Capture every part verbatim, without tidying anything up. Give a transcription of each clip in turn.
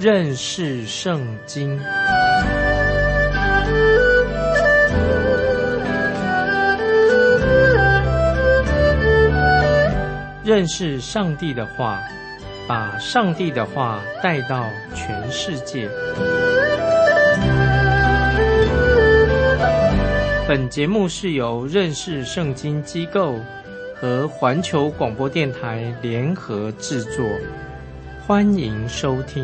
认识圣经。认识上帝的话，把上帝的话带到全世界。本节目是由认识圣经机构和环球广播电台联合制作，欢迎收听。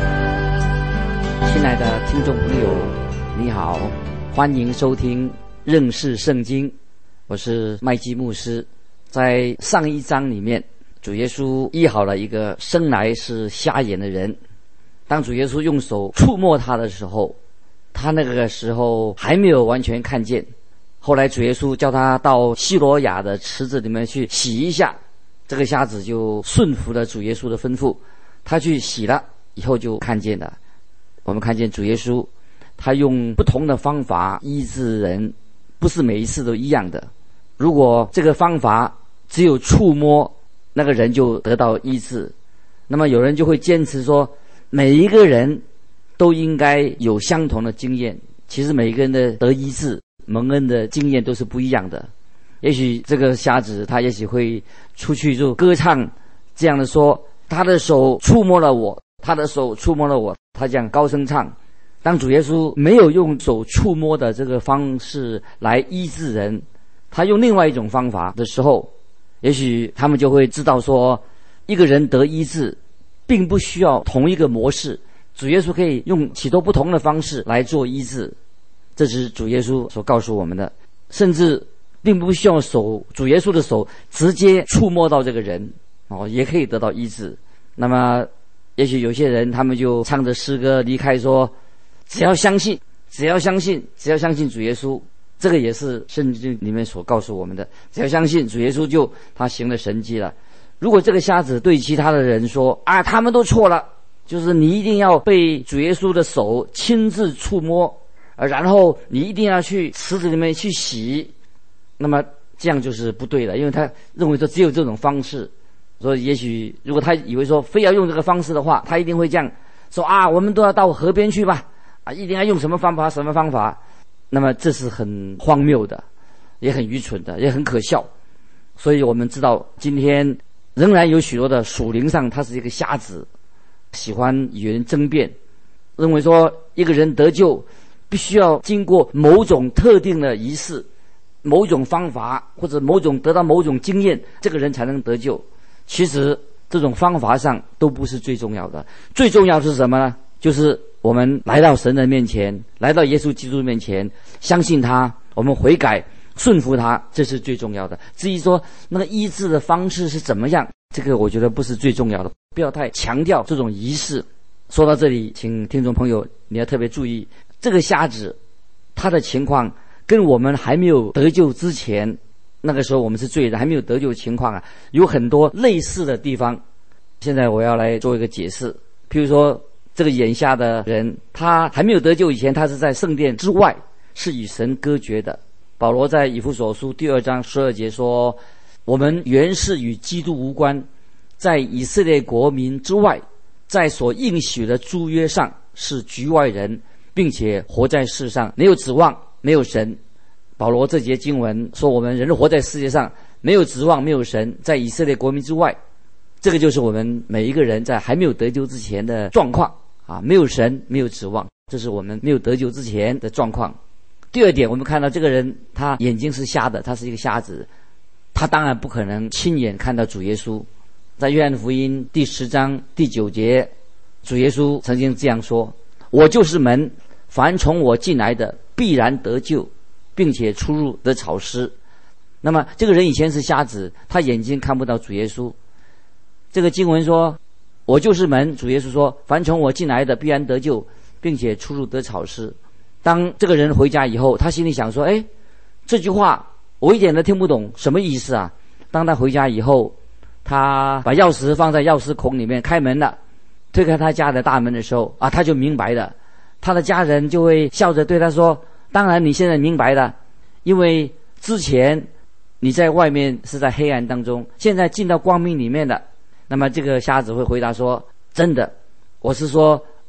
亲爱的听众朋友，你好，欢迎收听认识圣经，我是麦基牧师。在上一章里面，主耶稣医好了一个生来是瞎眼的人。当主耶稣用手触摸他的时候，他那个时候还没有完全看见。后来主耶稣叫他到西罗亚的池子里面去洗一下，这个瞎子就顺服了主耶稣的吩咐，他去洗了以后就看见了。我们看见主耶稣他用不同的方法医治人，不是每一次都一样的。如果这个方法只有触摸，那个人就得到医治，那么有人就会坚持说每一个人都应该有相同的经验。其实每一个人的得医治蒙恩的经验都是不一样的。也许这个瞎子他也许会出去就歌唱，这样的说他的手触摸了我，他的手触摸了我，他这样高声唱。当主耶稣没有用手触摸的这个方式来医治人，他用另外一种方法的时候，也许他们就会知道说，一个人得医治并不需要同一个模式，主耶稣可以用许多不同的方式来做医治。这是主耶稣所告诉我们的，甚至并不需要手主耶稣的手直接触摸到这个人哦，也可以得到医治。那么也许有些人他们就唱着诗歌离开说，只要相信只要相信只要相信主耶稣，这个也是圣经里面所告诉我们的，只要相信主耶稣就他行了神迹了。如果这个瞎子对其他的人说啊，他们都错了，就是你一定要被主耶稣的手亲自触摸，然后你一定要去池子里面去洗，那么这样就是不对的，因为他认为说只有这种方式。所以也许如果他以为说非要用这个方式的话，他一定会这样说啊，我们都要到河边去吧，啊，一定要用什么方法什么方法。那么这是很荒谬的，也很愚蠢的，也很可笑。所以我们知道今天仍然有许多的属灵上他是一个瞎子，喜欢与人争辩，认为说一个人得救必须要经过某种特定的仪式，某种方法，或者某种得到某种经验，这个人才能得救。其实这种方法上都不是最重要的，最重要的是什么呢？就是我们来到神的面前，来到耶稣基督面前，相信他，我们悔改顺服他，这是最重要的。至于说那个医治的方式是怎么样，这个我觉得不是最重要的，不要太强调这种仪式。说到这里，请听众朋友你要特别注意，这个瞎子他的情况跟我们还没有得救之前，那个时候我们是罪人还没有得救的情况啊，有很多类似的地方。现在我要来做一个解释。譬如说这个眼瞎的人，他还没有得救以前，他是在圣殿之外，是与神隔绝的。保罗在以弗所书第二章十二节说，我们原是与基督无关，在以色列国民之外，在所应许的诸约上是局外人，并且活在世上没有指望，没有神。保罗这节经文说，我们人活在世界上没有指望，没有神，在以色列国民之外，这个就是我们每一个人在还没有得救之前的状况啊，没有神，没有指望，这是我们没有得救之前的状况。第二点，我们看到这个人他眼睛是瞎的，他是一个瞎子，他当然不可能亲眼看到主耶稣。在约翰福音第十章第九节，主耶稣曾经这样说，我就是门，凡从我进来的必然得救，并且出入得草湿。那么这个人以前是瞎子，他眼睛看不到主耶稣。这个经文说，我就是门，主耶稣说，凡从我进来的必然得救，并且出入得草湿。当这个人回家以后，他心里想说，哎，这句话我一点都听不懂，什么意思啊？当他回家以后，他把钥匙放在钥匙孔里面，开门了，推开他家的大门的时候啊，他就明白了。他的家人就会笑着对他说，当然你现在明白了，因为之前你在外面是在黑暗当中，现在进到光明里面了。那么这个瞎子会回答说，真的，我是说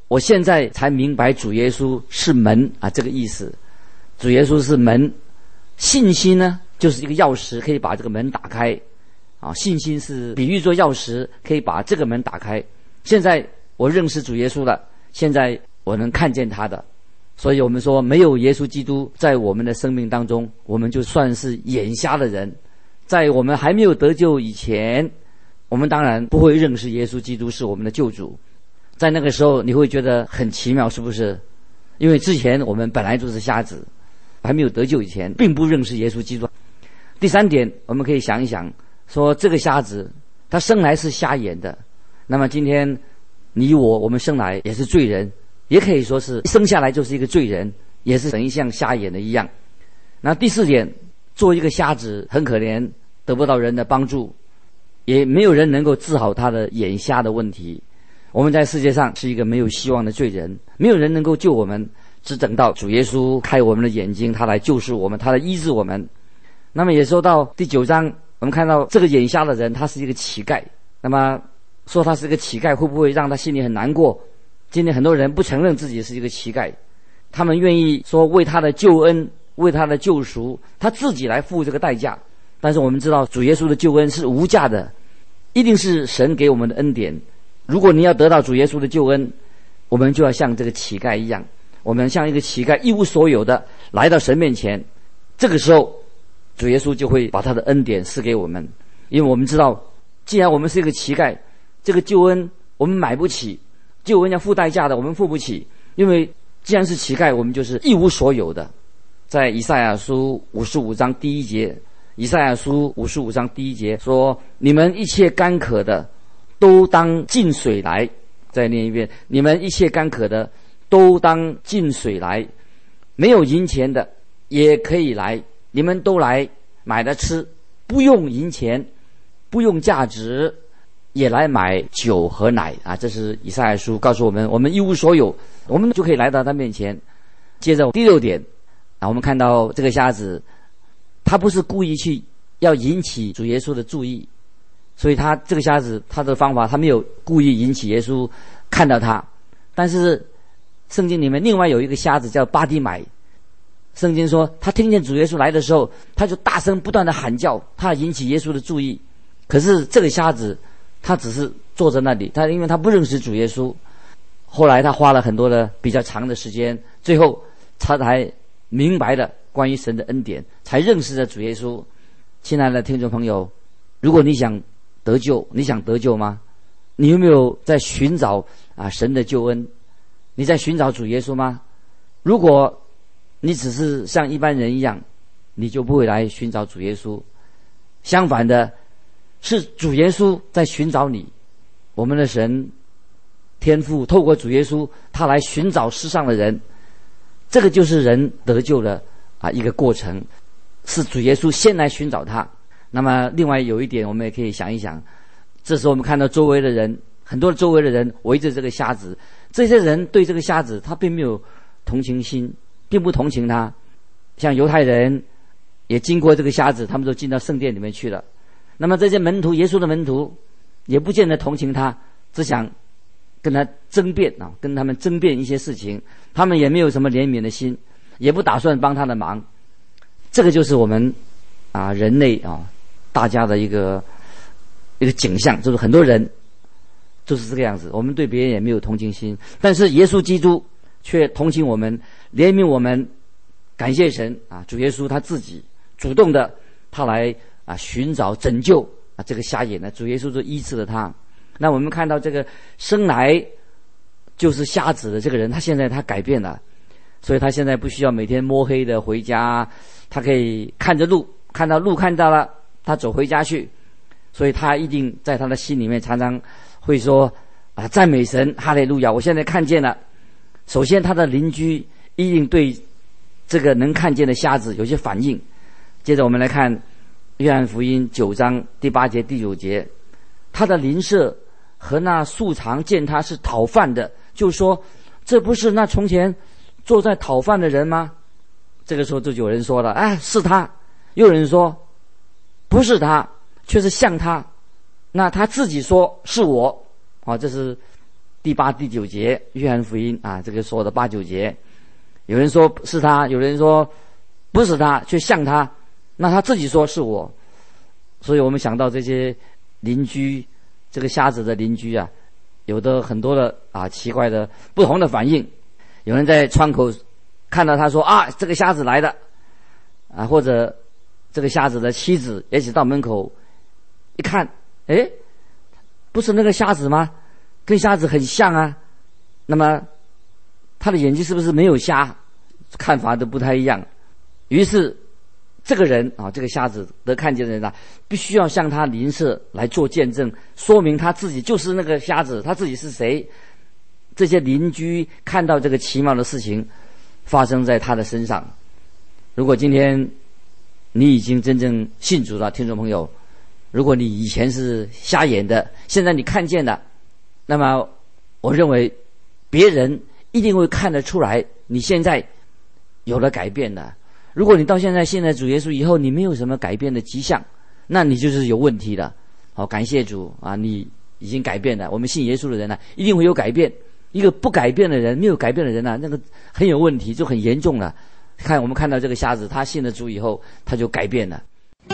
我现在才明白主耶稣是门啊，这个意思。主耶稣是门，信心呢就是一个钥匙，可以把这个门打开啊。信心是比喻作钥匙，可以把这个门打开。现在我认识主耶稣了，现在我能看见他的。所以我们说，没有耶稣基督在我们的生命当中，我们就算是眼瞎的人。在我们还没有得救以前，我们当然不会认识耶稣基督是我们的救主。在那个时候你会觉得很奇妙，是不是？因为之前我们本来就是瞎子，还没有得救以前并不认识耶稣基督。第三点，我们可以想一想，说这个瞎子他生来是瞎眼的，那么今天你我我们生来也是罪人，也可以说是生下来就是一个罪人，也是等于像瞎眼的一样。那第四点，做一个瞎子很可怜，得不到人的帮助，也没有人能够治好他的眼瞎的问题。我们在世界上是一个没有希望的罪人，没有人能够救我们，只等到主耶稣开我们的眼睛，他来救赎我们，他来医治我们。那么也说到第九章，我们看到这个眼瞎的人他是一个乞丐。那么说他是一个乞丐，会不会让他心里很难过？今天很多人不承认自己是一个乞丐，他们愿意说为他的救恩，为他的救赎，他自己来付这个代价。但是我们知道主耶稣的救恩是无价的，一定是神给我们的恩典。如果你要得到主耶稣的救恩，我们就要像这个乞丐一样，我们像一个乞丐一无所有的来到神面前。这个时候主耶稣就会把他的恩典赐给我们，因为我们知道既然我们是一个乞丐，这个救恩我们买不起，救恩要付代价的，我们付不起。因为既然是乞丐，我们就是一无所有的。在以赛亚书五十五章第一节，以赛亚书五十五章第一节说，你们一切干渴的都当进水来。再念一遍，你们一切干渴的都当进水来，没有银钱的也可以来，你们都来买了吃，不用银钱，不用价值，也来买酒和奶啊！这是以赛亚书告诉我们，我们一无所有，我们就可以来到他面前。接着第六点啊，我们看到这个瞎子，他不是故意去要引起主耶稣的注意，所以他这个瞎子他的方法，他没有故意引起耶稣看到他。但是圣经里面另外有一个瞎子叫巴底买，圣经说他听见主耶稣来的时候，他就大声不断的喊叫，他引起耶稣的注意。可是这个瞎子他只是坐在那里，他因为他不认识主耶稣。后来他花了很多的比较长的时间，最后他才明白了关于神的恩典，才认识了主耶稣。亲爱的听众朋友，如果你想得救，你想得救吗？你有没有在寻找啊神的救恩？你在寻找主耶稣吗？如果你只是像一般人一样，你就不会来寻找主耶稣。相反的，是主耶稣在寻找你。我们的神天父透过主耶稣，他来寻找世上的人，这个就是人得救的啊一个过程，是主耶稣先来寻找他。那么另外有一点我们也可以想一想，这时候我们看到周围的人，很多周围的人围着这个瞎子，这些人对这个瞎子他并没有同情心，并不同情他。像犹太人也经过这个瞎子，他们都进到圣殿里面去了。那么这些门徒，耶稣的门徒也不见得同情他，只想跟他争辩啊，跟他们争辩一些事情，他们也没有什么怜悯的心，也不打算帮他的忙。这个就是我们啊人类啊大家的一个一个景象，就是很多人就是这个样子，我们对别人也没有同情心，但是耶稣基督却同情我们，怜悯我们。感谢神啊，主耶稣他自己主动的他来啊寻找拯救啊这个瞎眼的，主耶稣就医治了他。那我们看到这个生来就是瞎子的这个人，他现在他改变了，所以他现在不需要每天摸黑的回家，他可以看着路，看到路看到了，他走回家去。所以他一定在他的心里面常常会说啊赞美神，哈利路亚，我现在看见了。首先他的邻居一定对这个能看见的瞎子有些反应。接着我们来看约翰福音九章第八节第九节，他的邻舍和那素常见他是讨饭的，就说这不是那从前坐在讨饭的人吗？这个时候就有人说了，哎，是他。又有人说不是他，却是像他。那他自己说是我啊，这是第八、第九节，约翰福音啊，这个说的八九节，有人说是他，有人说不是他，却像他，那他自己说是我。所以我们想到这些邻居，这个瞎子的邻居啊，有的很多的啊奇怪的不同的反应。有人在窗口看到他说啊，这个瞎子来的啊，或者这个瞎子的妻子也许到门口一看，诶，不是那个瞎子吗？跟瞎子很像啊。那么他的眼睛是不是没有瞎？看法都不太一样。于是这个人啊，这个瞎子得看见的人啊，必须要向他邻舍来做见证，说明他自己就是那个瞎子，他自己是谁。这些邻居看到这个奇妙的事情发生在他的身上。如果今天你已经真正信主了，听众朋友，如果你以前是瞎眼的，现在你看见了，那么我认为别人一定会看得出来你现在有了改变的。如果你到现在信了主耶稣以后，你没有什么改变的迹象，那你就是有问题的。好，感谢主啊，你已经改变了。我们信耶稣的人呢、啊，一定会有改变。一个不改变的人，没有改变的人呢、啊，那个很有问题，就很严重了。看我们看到这个瞎子，他信了主以后，他就改变了。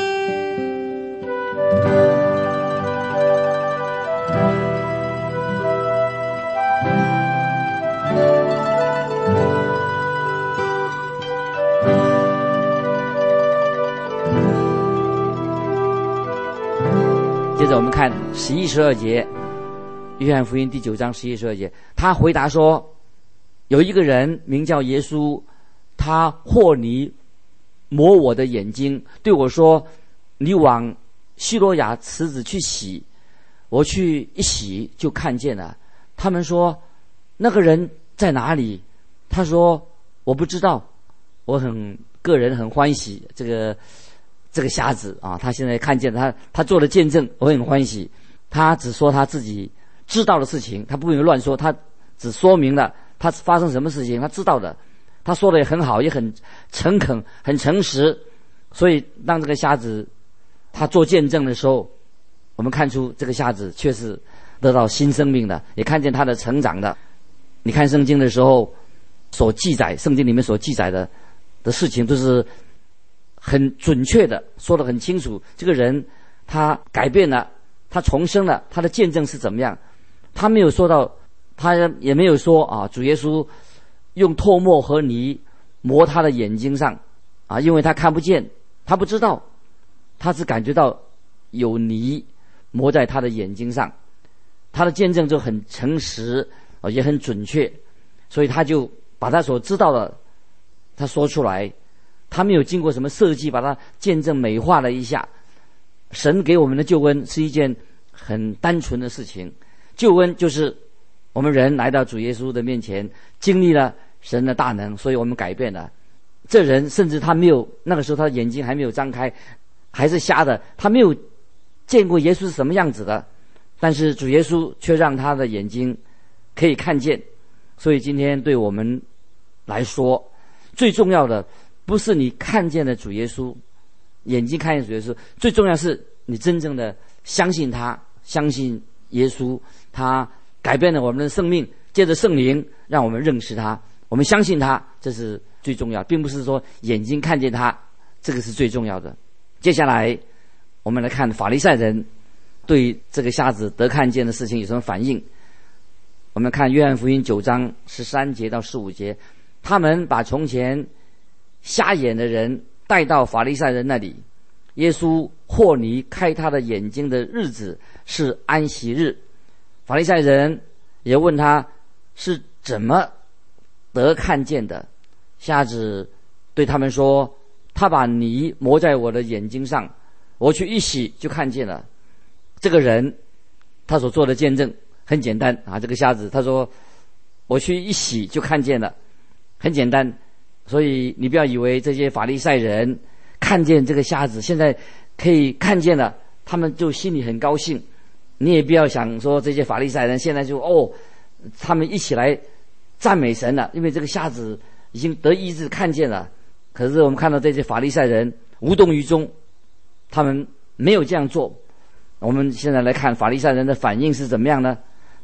接着我们看十一、十二节，约翰福音第九章十一、十二节，他回答说：有一个人名叫耶稣，他和泥抹我的眼睛，对我说：你往西罗亚池子去洗。我去一洗就看见了。他们说：那个人在哪里？他说：我不知道。我很个人很欢喜这个这个瞎子啊，他现在看见他他做了见证，我很欢喜。他只说他自己知道的事情，他不会乱说，他只说明了他发生什么事情，他知道的。他说的也很好，也很诚恳，很诚实。所以当这个瞎子他做见证的时候，我们看出这个瞎子确实得到新生命的，也看见他的成长的。你看圣经的时候所记载，圣经里面所记载的的事情都是很准确的，说得很清楚。这个人他改变了，他重生了，他的见证是怎么样？他没有说到，他也没有说啊，主耶稣用唾沫和泥抹他的眼睛上啊，因为他看不见，他不知道，他只感觉到有泥抹在他的眼睛上。他的见证就很诚实，也很准确，所以他就把他所知道的他说出来。他没有经过什么设计，把他见证美化了一下。神给我们的救恩是一件很单纯的事情，救恩就是我们人来到主耶稣的面前，经历了神的大能，所以我们改变了。这人甚至他没有，那个时候他的眼睛还没有张开，还是瞎的，他没有见过耶稣是什么样子的，但是主耶稣却让他的眼睛可以看见。所以今天对我们来说，最重要的不是你看见了主耶稣，眼睛看见主耶稣，最重要是你真正的相信他，相信耶稣，他改变了我们的生命，借着圣灵让我们认识他，我们相信他，这是最重要，并不是说眼睛看见他，这个是最重要的。接下来我们来看法利赛人对这个瞎子得看见的事情有什么反应。我们看约翰福音九章十三节到十五节，他们把从前瞎眼的人带到法利赛人那里。耶稣和泥开他的眼睛的日子是安息日。法利赛人也问他是怎么得看见的。瞎子对他们说：他把泥抹在我的眼睛上，我去一洗就看见了。这个人他所做的见证很简单啊，这个瞎子他说我去一洗就看见了，很简单。所以你不要以为这些法利赛人看见这个瞎子现在可以看见了，他们就心里很高兴。你也不要想说这些法利赛人现在就哦，他们一起来赞美神了，因为这个瞎子已经得医治看见了。可是我们看到这些法利赛人无动于衷，他们没有这样做。我们现在来看法利赛人的反应是怎么样呢？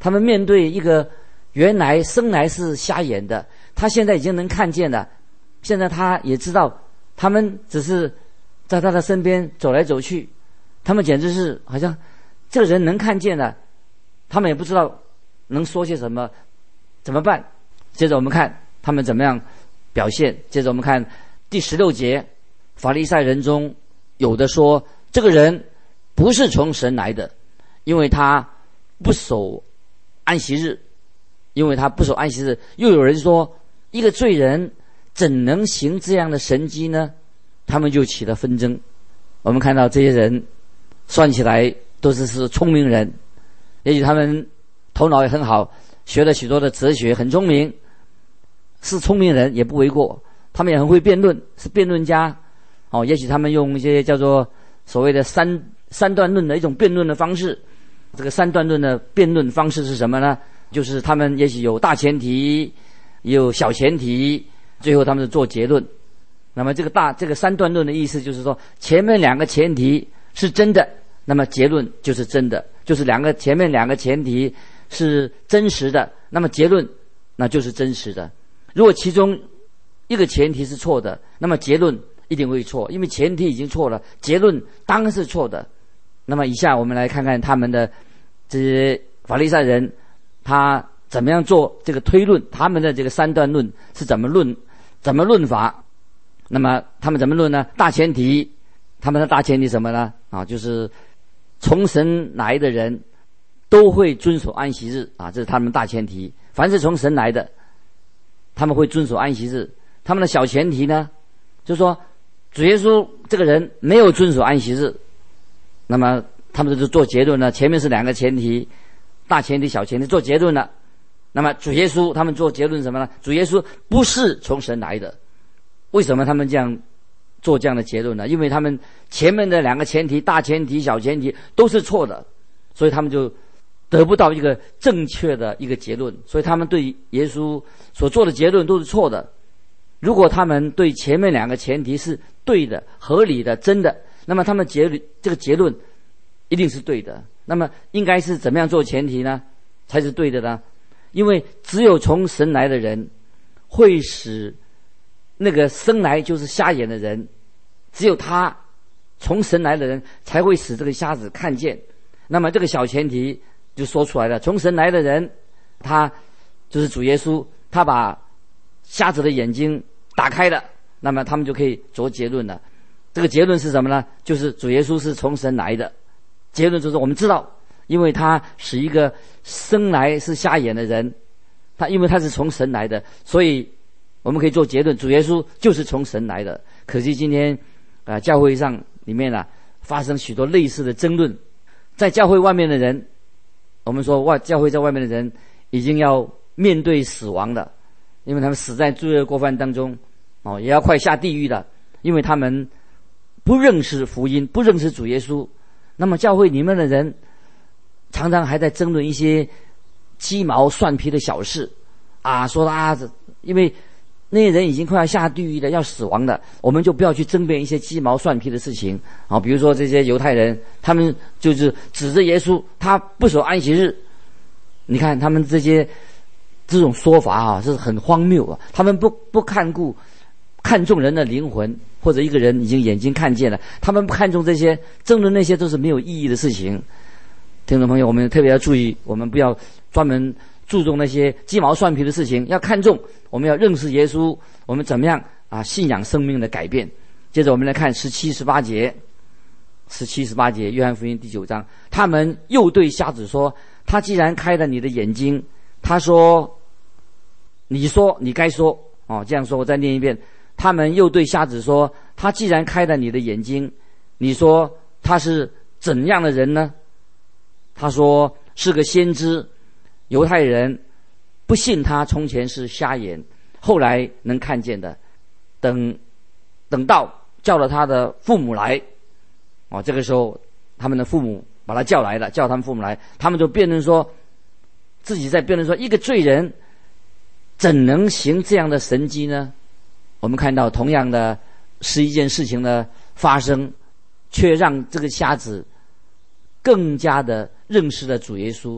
他们面对一个原来生来是瞎眼的，他现在已经能看见了，现在他也知道他们只是在他的身边走来走去，他们简直是好像这个人能看见了，他们也不知道能说些什么，怎么办？接着我们看他们怎么样表现。接着我们看第十六节，法利赛人中有的说，这个人不是从神来的，因为他不守安息日，因为他不守安息日。又有人说，一个罪人怎能行这样的神迹呢？他们就起了纷争。我们看到这些人算起来都是是聪明人，也许他们头脑也很好，学了许多的哲学，很聪明，是聪明人也不为过。他们也很会辩论，是辩论家。哦，也许他们用一些叫做所谓的三三段论的一种辩论的方式。这个三段论的辩论方式是什么呢？就是他们也许有大前提，也有小前提，最后他们是做结论。那么这个大这个三段论的意思就是说，前面两个前提是真的，那么结论就是真的，就是两个前面两个前提是真实的，那么结论那就是真实的。如果其中一个前提是错的，那么结论一定会错，因为前提已经错了，结论当然是错的。那么以下我们来看看他们的这些法利赛人，他怎么样做这个推论，他们的这个三段论是怎么论，怎么论法。那么他们怎么论呢？大前提，他们的大前提什么呢？啊，就是从神来的人都会遵守安息日啊，这是他们大前提。凡是从神来的，他们会遵守安息日。他们的小前提呢，就是说主耶稣这个人没有遵守安息日。那么他们就做结论了，前面是两个前提，大前提小前提做结论了。那么主耶稣他们做结论什么呢？主耶稣不是从神来的。为什么他们这样做这样的结论呢？因为他们前面的两个前提，大前提小前提都是错的，所以他们就得不到一个正确的一个结论，所以他们对耶稣所做的结论都是错的。如果他们对前面两个前提是对的、合理的、真的，那么他们结这个结论一定是对的。那么应该是怎么样做前提呢？才是对的呢？因为只有从神来的人会使那个生来就是瞎眼的人，只有他从神来的人才会使这个瞎子看见。那么这个小前提就说出来了，从神来的人，他就是主耶稣，他把瞎子的眼睛打开了，那么他们就可以做结论了。这个结论是什么呢？就是主耶稣是从神来的。结论就是我们知道，因为他是一个生来是瞎眼的人，他因为他是从神来的，所以我们可以做结论，主耶稣就是从神来的。可惜今天啊、呃，教会上里面啊发生许多类似的争论。在教会外面的人，我们说外教会在外面的人已经要面对死亡了，因为他们死在罪恶过犯当中，哦，也要快下地狱了，因为他们不认识福音，不认识主耶稣。那么教会里面的人常常还在争论一些鸡毛蒜皮的小事啊，说啊，因为那些人已经快要下地狱了，要死亡了，我们就不要去争辩一些鸡毛蒜皮的事情啊。比如说这些犹太人，他们就是指着耶稣，他不守安息日。你看他们这些这种说法啊，是很荒谬啊。他们不不看顾看重人的灵魂，或者一个人已经眼睛看见了，他们不看重这些，争论那些都是没有意义的事情。听众朋友，我们特别要注意，我们不要专门注重那些鸡毛蒜皮的事情，要看重，我们要认识耶稣，我们怎么样啊信仰生命的改变。接着我们来看十七、十八节，十七、十八节，约翰福音第九章，他们又对瞎子说：“他既然开了你的眼睛，他说，你说，你该说哦，这样说，我再念一遍。他们又对瞎子说：他既然开了你的眼睛，你说他是怎样的人呢？他说是个先知。犹太人不信他从前是瞎眼，后来能看见的。等等到叫了他的父母来，哦，这个时候他们的父母把他叫来了，叫他们父母来，他们就辩论说，自己在辩论说，一个罪人怎能行这样的神迹呢？我们看到同样的是一件事情的发生，却让这个瞎子更加的认识了主耶稣。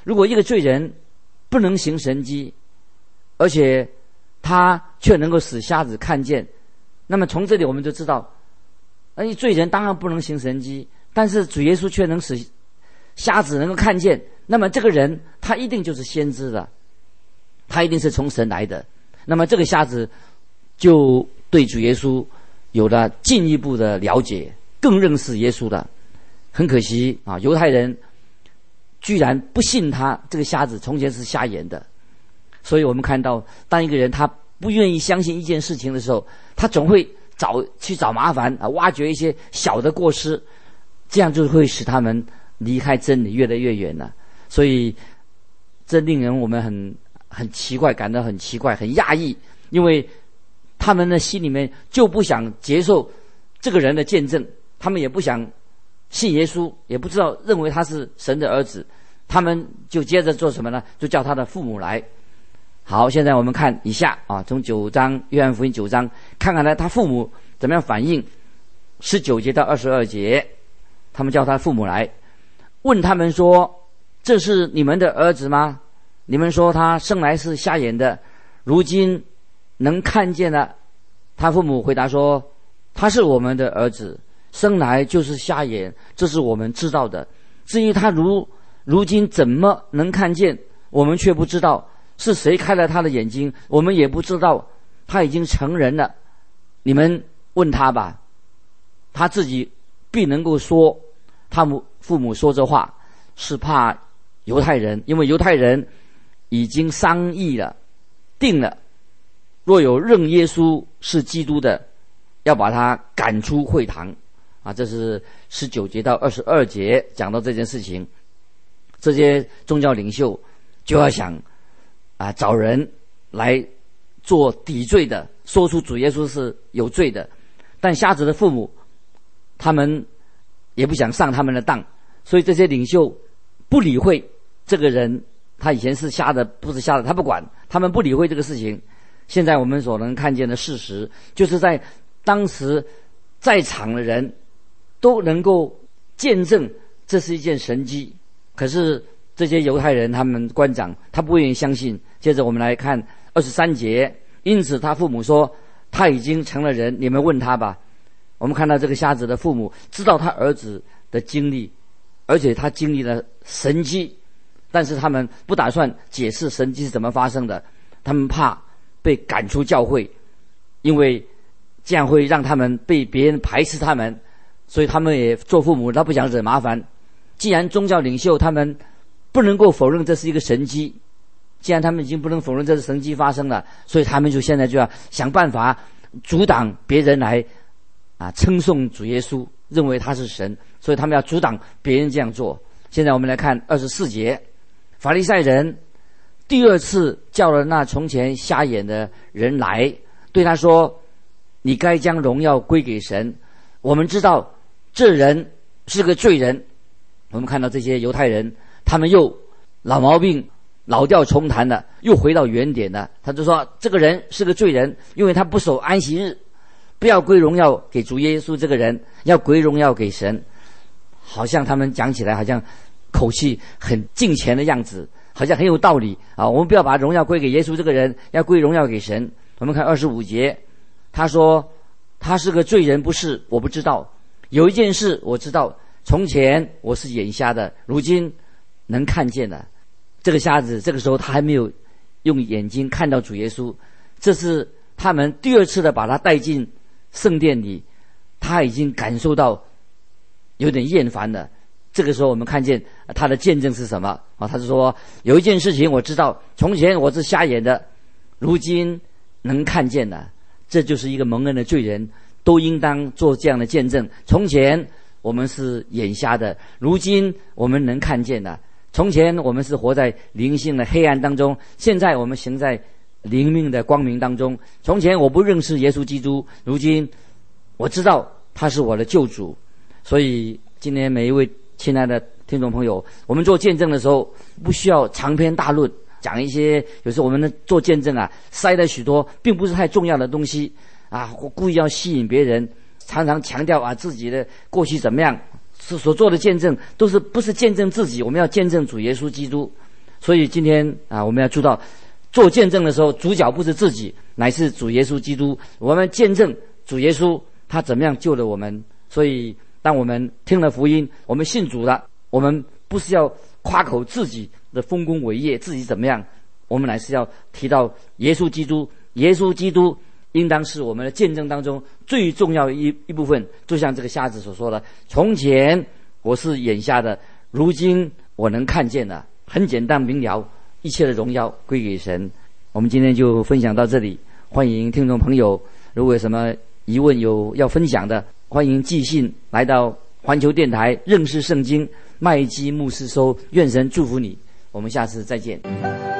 如果一个罪人不能行神迹，而且他却能够使瞎子看见，那么从这里我们就知道，那罪人当然不能行神迹，但是主耶稣却能使瞎子能够看见，那么这个人他一定就是先知的，他一定是从神来的。那么这个瞎子就对主耶稣有了进一步的了解，更认识耶稣的。很可惜啊，犹太人居然不信他这个瞎子从前是瞎眼的。所以我们看到，当一个人他不愿意相信一件事情的时候，他总会找去找麻烦啊，挖掘一些小的过失，这样就会使他们离开真理越来越远了。所以这令人我们很很奇怪，感到很奇怪，很讶异，因为他们的心里面就不想接受这个人的见证，他们也不想信耶稣，也不知道认为他是神的儿子，他们就接着做什么呢？就叫他的父母来。好，现在我们看以下啊，从九章约翰福音九章，看看他他父母怎么样反应。十九节到二十二节，他们叫他父母来，问他们说：“这是你们的儿子吗？你们说他生来是瞎眼的，如今能看见了。”他父母回答说：“他是我们的儿子，生来就是瞎眼，这是我们知道的。至于他如如今怎么能看见，我们却不知道。是谁开了他的眼睛，我们也不知道。他已经成人了，你们问他吧，他自己必能够说。”他们父母说这话是怕犹太人，因为犹太人已经商议了，定了，若有认耶稣是基督的，要把他赶出会堂啊。这是十九节到二十二节讲到这件事情。这些宗教领袖就要想啊，找人来做抵罪的，说出主耶稣是有罪的。但瞎子的父母他们也不想上他们的当，所以这些领袖不理会这个人，他以前是瞎的不是瞎的，他不管，他们不理会这个事情。现在我们所能看见的事实，就是在当时在场的人都能够见证这是一件神迹，可是这些犹太人他们官长他不愿意相信。接着我们来看二十三节，因此他父母说他已经成了人，你们问他吧。我们看到这个瞎子的父母知道他儿子的经历，而且他经历了神迹，但是他们不打算解释神迹是怎么发生的，他们怕被赶出教会，因为这样会让他们被别人排斥他们，所以他们也做父母他不想惹麻烦。既然宗教领袖他们不能够否认这是一个神迹，既然他们已经不能否认这是神迹发生了，所以他们就现在就要想办法阻挡别人来啊称颂主耶稣，认为他是神，所以他们要阻挡别人这样做。现在我们来看二十四节，法利赛人第二次叫了那从前瞎眼的人来，对他说：“你该将荣耀归给神。我们知道这人是个罪人。”我们看到这些犹太人，他们又老毛病老调重弹了，又回到原点了。他就说这个人是个罪人，因为他不守安息日，不要归荣耀给主耶稣这个人，要归荣耀给神。好像他们讲起来好像口气很敬虔的样子，好像很有道理啊！我们不要把荣耀归给耶稣这个人，要归荣耀给神。我们看二十五节，他说他是个罪人，不是？我不知道。有一件事我知道，从前我是眼瞎的，如今能看见了。这个瞎子这个时候他还没有用眼睛看到主耶稣，这是他们第二次的把他带进圣殿里，他已经感受到有点厌烦了。这个时候我们看见他的见证是什么啊？他是说有一件事情我知道，从前我是瞎眼的，如今能看见了。这就是一个蒙恩的罪人都应当做这样的见证。从前我们是眼瞎的，如今我们能看见了。从前我们是活在灵性的黑暗当中，现在我们行在灵命的光明当中。从前我不认识耶稣基督，如今我知道他是我的救主。所以今天每一位亲爱的听众朋友，我们做见证的时候不需要长篇大论，讲一些有时候我们的做见证啊塞了许多并不是太重要的东西啊，故意要吸引别人，常常强调啊自己的过去怎么样，是所做的见证都是不是见证自己，我们要见证主耶稣基督。 所以今天啊，我们要知道，做见证的时候，主角不是自己，乃是主耶稣基督。我们见证主耶稣他怎么样救了我们。所以当我们听了福音，我们信主了，我们不是要夸口自己的丰功伟业，自己怎么样，我们乃是要提到耶稣基督。耶稣基督应当是我们的见证当中最重要的一一部分。就像这个瞎子所说的，从前我是眼瞎的，如今我能看见了。很简单明了，一切的荣耀归给神。我们今天就分享到这里，欢迎听众朋友如果有什么疑问有要分享的，欢迎寄信来到环球电台认识圣经麦基牧师收。愿神祝福你，我们下次再见。